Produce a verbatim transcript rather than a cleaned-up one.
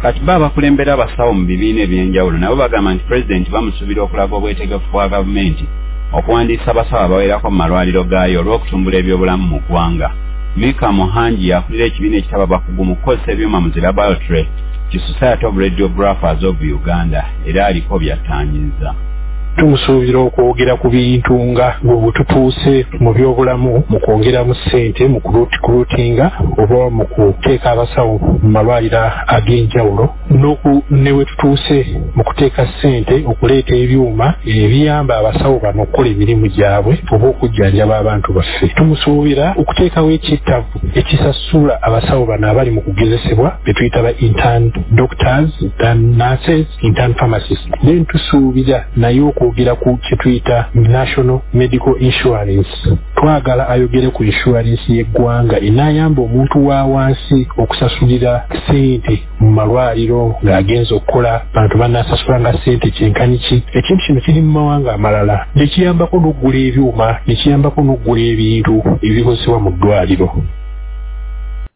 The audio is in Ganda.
kati baba kulembera abasawo mu bibiina ebyenjawulo nabo bagamba nti pulezidenti bamusuubira okulaga obwetegefu bwa gavumenti okuwandiisa abasawo abawerako mu malwaliro gaayo olw'okutumbula ebyobulamu mu ggwanga. Mika Muhangi yakulira ekibiina ekitaba bakugu mu kukozesa ebyuma mu zi laboratory ki Society of Radiographers of Uganda era aliko byattaanyiza. Tumusuubira okwogera ku bintu nga bwetutuuse mu byobulamu mu kwongeramu ssente mu kulootinga oba mu kuteeka abasawo mu malwaliro ag'enjawulo ne we tutuuse mu kuteeka ssente okuleeta ebyuma ebiyamba abasawo bano okukola emirimu gyabwe oba okujjanjaba abantu baffe. Tumusuubira okuteekawo ekittavu ekisasula abasawo bano abali mu kugezesebwa be tuyita ba intern doctors, intern nurses, intern pharmacists. Then tusuubira naye okwogera ku kituyita National Medical Insurance. Twagala ayogere ku insurance y'eggwanga inaayamba omuntu wa wansi okusasulira ssente mu malwaliro ng'agenza okukola bantu banaasasula nga ssente kyenkani ki. Ekintu kino kiri mu mawanga amalala ne kiyambako n'oggula ebyuma ne kiyambako n'oggula ebintu ebikozesebwa mu ddwaliro.